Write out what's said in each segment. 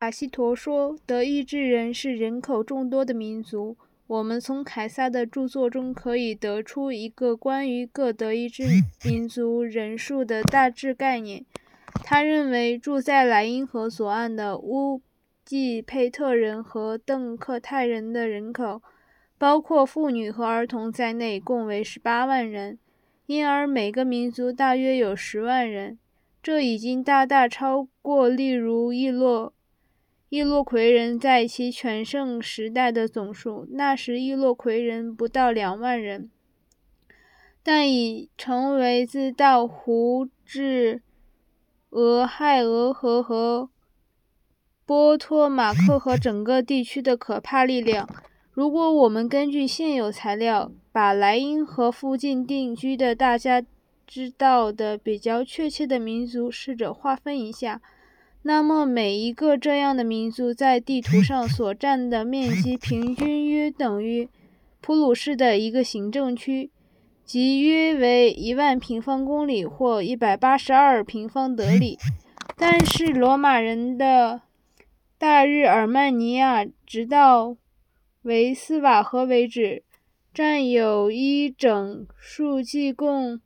塔西佗说，德意志人是人口众多的民族。我们从凯撒的著作中可以得出一个关于各德意志民族人数的大致概念。他认为住在莱茵河左岸的乌季佩特人和邓克泰人的人口，包括妇女和儿童在内，共为18万人，因而每个民族大约有10万人。这已经大大超过例如易洛魁人在其全盛时代的总数，那时易洛魁人不到2万人，但已成为自盗湖至俄亥俄河和波托马克河整个地区的可怕力量。如果我们根据现有材料，把莱茵河附近定居的大家知道的比较确切的民族试着划分一下，那么每一个这样的民族在地图上所占的面积平均约等于普鲁士的一个行政区，即约为1万平方公里或182平方德里。但是罗马人的大日耳曼尼亚直到维斯瓦河为止，占有一整数计共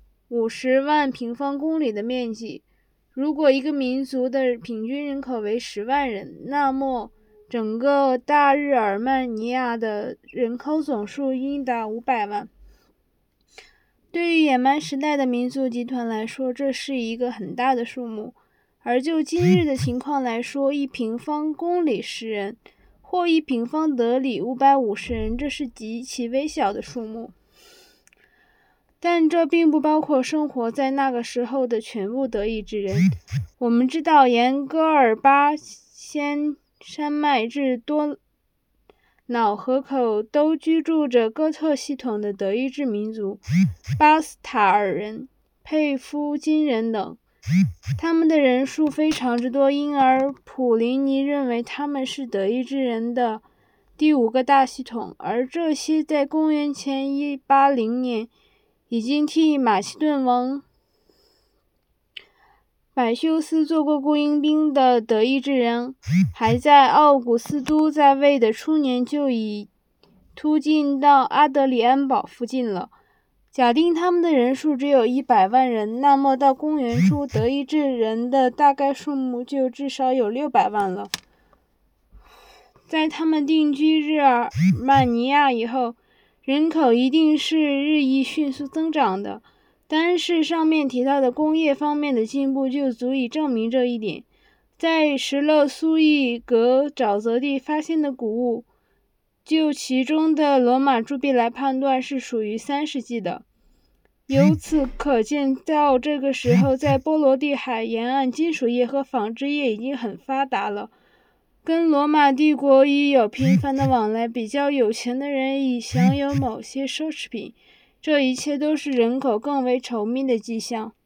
50万平方公里的面积。如果一个民族的平均人口为10万人，那么整个大日耳曼尼亚的人口总数应达500万。对于野蛮时代的民族集团来说，这是一个很大的数目。而就今日的情况来说，1平方公里10人，或1平方德里550人，这是极其微小的数目。但这并不包括生活在那个时候的全部德意志人。我们知道，沿戈尔巴仙山脉至多瑙河口都居住着哥特系统的德意志民族，巴斯塔尔人、佩夫金人等。他们的人数非常之多，因而普林尼认为他们是德意志人的第5个大系统，而这些在公元前180年已经替马其顿王柏修斯做过雇佣兵的德意志人，还在奥古斯都在位的初年就已突进到阿德里安堡附近了。假定他们的人数只有100万人，那么到公元初，德意志人的大概数目就至少有600万了。在他们定居日耳曼尼亚以后，人口一定是日益迅速增长的。单是上面提到的工业方面的进步就足以证明这一点。在石勒苏伊格沼泽地发现的谷物，就其中的罗马铸币来判断，是属于3世纪的。由此可见，到这个时候，在波罗的海沿岸，金属业和纺织业已经很发达了。跟罗马帝国已有频繁的往来，比较有钱的人已享有某些奢侈品，这一切都是人口更为稠密的迹象。